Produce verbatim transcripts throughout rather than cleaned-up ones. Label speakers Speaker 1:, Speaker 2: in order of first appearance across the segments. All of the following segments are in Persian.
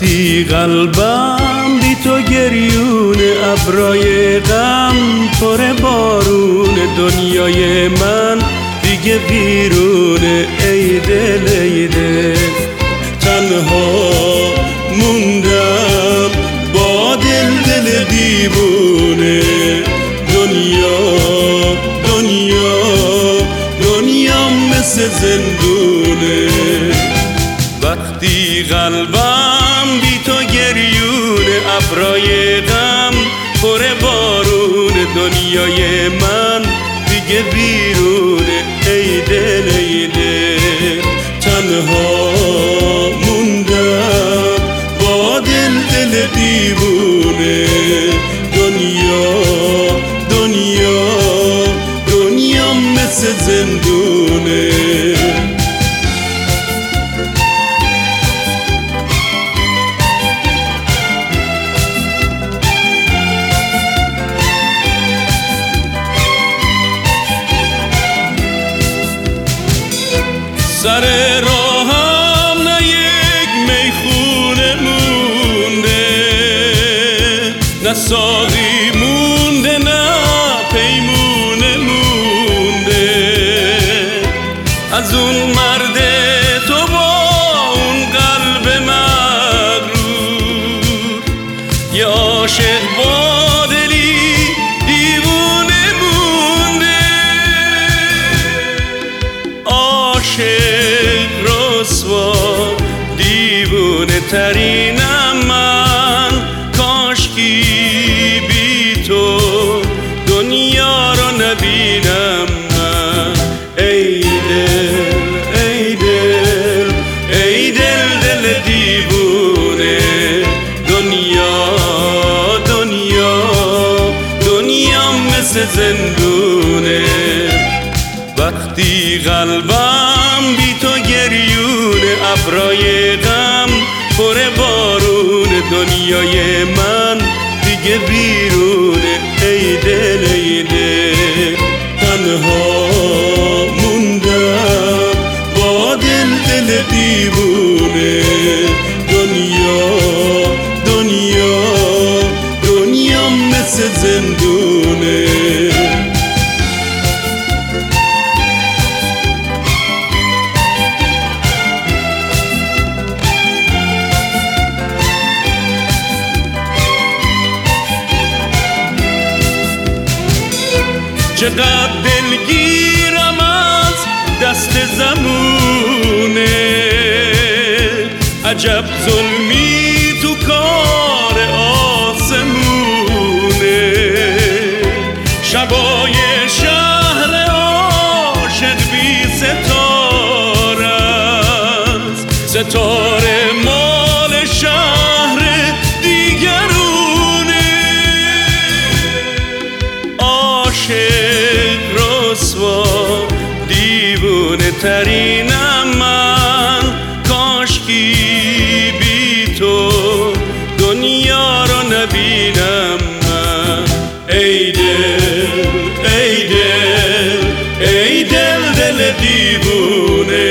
Speaker 1: وقتی قلبم بی تو گریون ابرای غم پر بارون دنیای من دیگه ویرونه ای دل ای دل تنها موندم با دل دل دیوونه دنیا دنیا دنیا مثل زندونه وقتی قلبم بی تو گریون ابرای غم پر بارون دنیای من دیگه بیرونه ای دل ای دل تنها موندم با دل دل دیوونه دنیا دنیا دنیا مثل زندونه سر راهم نه یک میخونه مونده نه ساقی مونده نه پیمونه مونده از اون مرد تو با اون قلب مغرور یه عاشق با دلی دیوونه مونده عاشق رسوا دیوونه ترینم من کاشکی بی تو دنیا رو نبینم من ای دل ای دل ای دل دل دیوونه دنیا دنیا دنیا مثل زندونه وقتی قلبم بی تو گریون ابرای غم پر بارون دنیای من دیگه بیرونه ای دل ای دل تنها موندم با دل دل دیوونه دنیا دنیا دنیا مثل زندونه چقدر دلگیرم از دست زمونه عجب ظلمی تو کار آسمونه شبای شهر عاشق بی ستاره است ستاره مال شهر دیگرونه عاشق رسوا دیوونه ترینم من کاشکی بی تو دنیا رو نبینم من ای دل ای دل ای دل دل دیوونه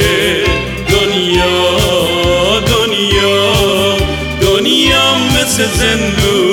Speaker 1: دنیا دنیا دنیا مثل زندون